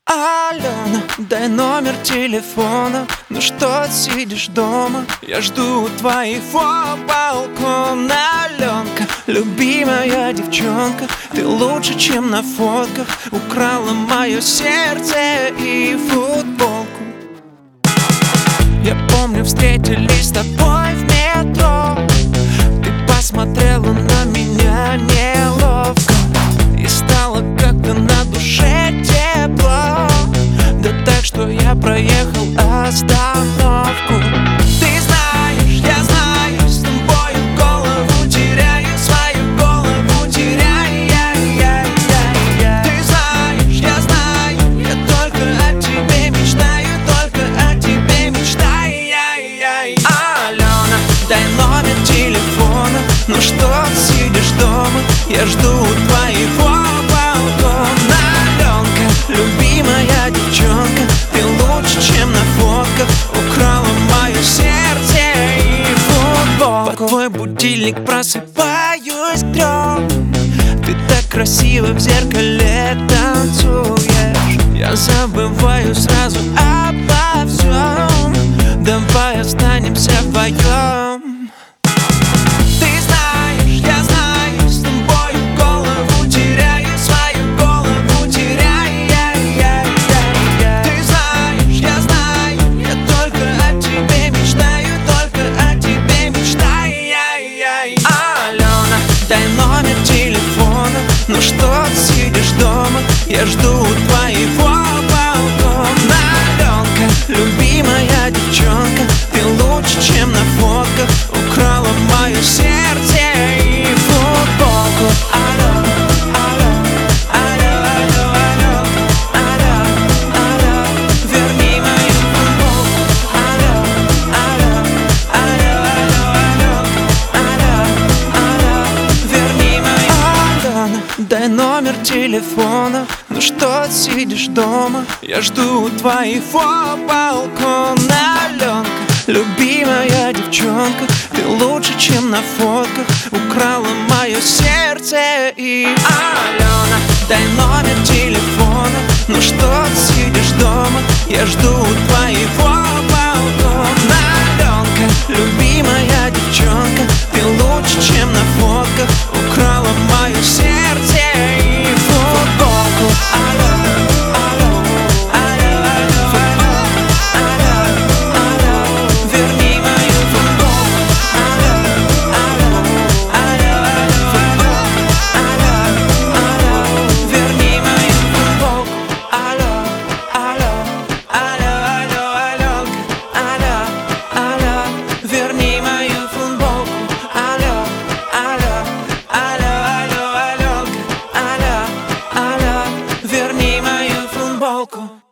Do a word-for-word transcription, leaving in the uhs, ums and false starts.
Алена, дай номер телефона. Ну что сидишь дома? Я жду у твоего балкона. Аленка, любимая девчонка, ты лучше, чем на фотках. Украла мое сердце и футболку. Я помню, встретились с тобой в метро. Ты посмотрела на меня неловко, и стало как-то на душе тепло. Да так, что я проехал остановку. Ты знаешь, я знаю, с тобой голову теряю, свою голову теряю. Я, я, я, я. Ты знаешь, я знаю, я только о тебе мечтаю, только о тебе мечтаю. Я, я, я. Алена, дай номер телефона. Ну что сидишь дома? Я жду твоего балкона. Аленка, любимая девчонка, ты лучше, чем на фотках. Украла мое сердце и футболку. Под твой будильник просыпаюсь к трем. Ты так красиво в зеркале танцуешь. Я забываю сразу обо всем. Давай останемся вдвоем. Дай номер телефона. Ну что сидишь дома? Я жду твоего балкона. Аленка, любимая девчонка, ты лучше, чем на фотках. Украла мое сердце и футболку. Алло, алло, алло, алло, алло, алло, алло, верни мою футболку. Алло, алло, алло, алло, алло, алло, верни мою. Алена, дай номер телефона. Ну что сидишь дома? Я жду твоего балкона. Аленка, любимая девчонка, ты лучше, чем на фотках. Украла мое сердце и... Алена, дай номер телефона. Ну что сидишь дома? Я жду твоего балкона. Аленка, любимая девчонка, ты лучше, чем на фотках. Украла мое сердце и футболку. Алло, алло, алло, алло, алло, алло, верни мою футболку. Алло, алло, алло, алло, алло, алло, верни мою футболку. Алло, алло, алло, алло, алло, алло, верни мою футболку. Алло, алло, алло, алло, алло, алло, алло, верни мою футболку.